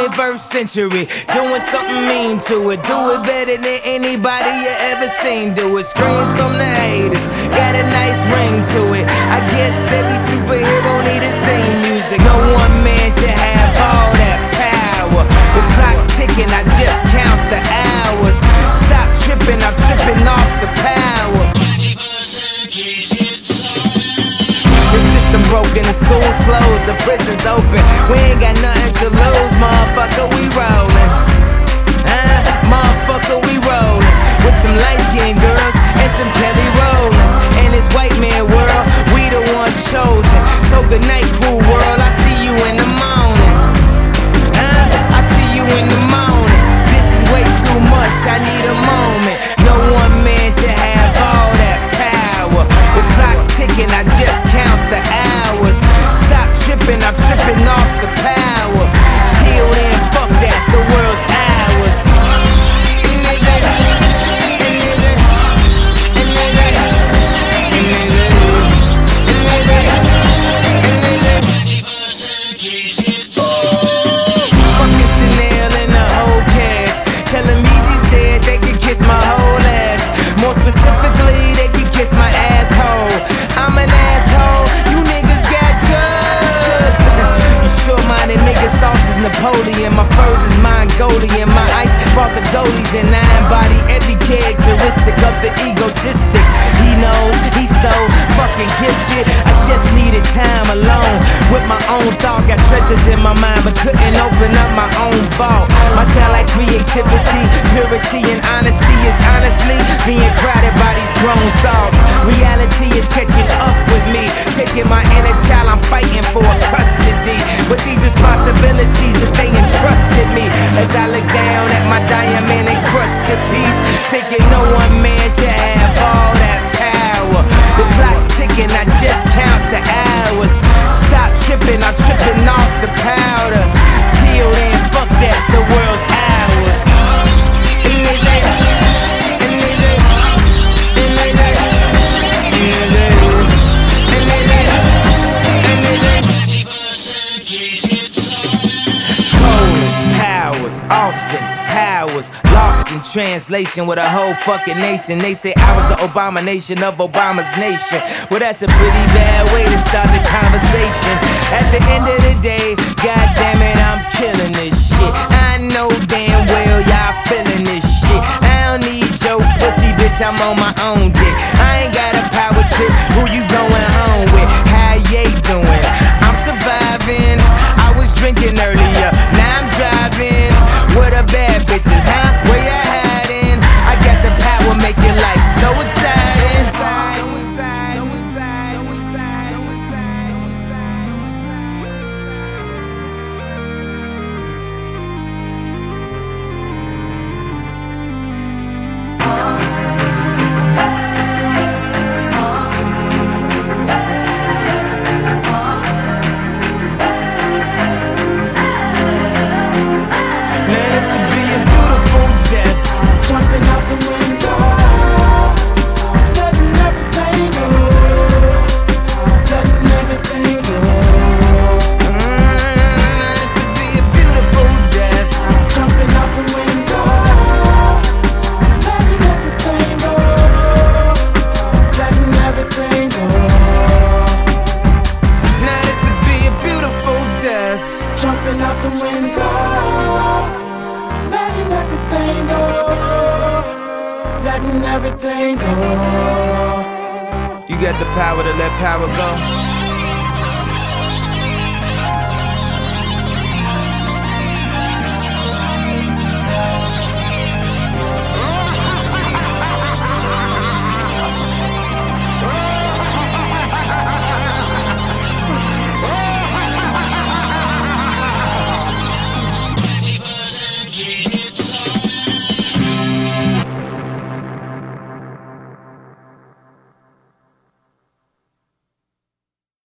21st century, doing something mean to it. Do it better than anybody you ever seen do it. Screams from the haters, got a nice ring to it. I guess every superhero need his theme music. No one man should have all that power. The clock's ticking, I just count the hours. Stop tripping, I'm tripping off the power. The system broken, the school's closed, the prison's open. We ain't got nothing to lose, motherfucker, we rollin'. Motherfucker, we rollin'. With some light-skinned girls and some Kelly Rollins. In this white man world, we the ones chosen. So good night, cool world, I see you in the morning. I see you in the morning. This is way too much, I need a moment. No one man should have all that power. The clock's ticking, I just count the hours. Stop tripping, I'm tripping off the power. Till then, fuck that, the world's ours. Fucking Chanel and the whole cast. Tell them Easy said they could kiss my whole ass. More specifically, they could kiss my asshole. I'm an asshole, you niggas got drugs. You short-minded niggas, sauce is Napoleon. My furs is Mongolian. My ice brought the goalies and I embody every characteristic of the egotistic. He knows he's so fucking gifted. I just needed time alone with my own thoughts. Got treasures in my mind but couldn't open up my own vault. My talent, creativity, purity and honesty is honestly being crowded by these grown thoughts. Reality is catching up with me, taking my inner child, I'm fighting for custody. With these responsibilities that they entrusted me, as I look down at my diamond encrusted piece, thinking no one man should have all that power. The clock's ticking, I just count the hours. Stop tripping, I'm tripping off the powder. Till then, fuck that, the world's ours. Austin Powers, lost in translation with a whole fucking nation. They say I was the abomination of Obama's nation. Well, that's a pretty bad way to start the conversation. At the end of the day, goddamn it, I'm killing this shit. I know damn well y'all feeling this shit. I don't need your pussy, bitch, I'm on my own dick. I ain't got a power trip, who you going home with? How you doing? I'm surviving. I was drinking earlier, now I'm driving. What a bad bitches, huh? Where you hiding? I got the power, make your life so exciting. Jumping out the window, letting everything go, letting everything go. You got the power to let power go.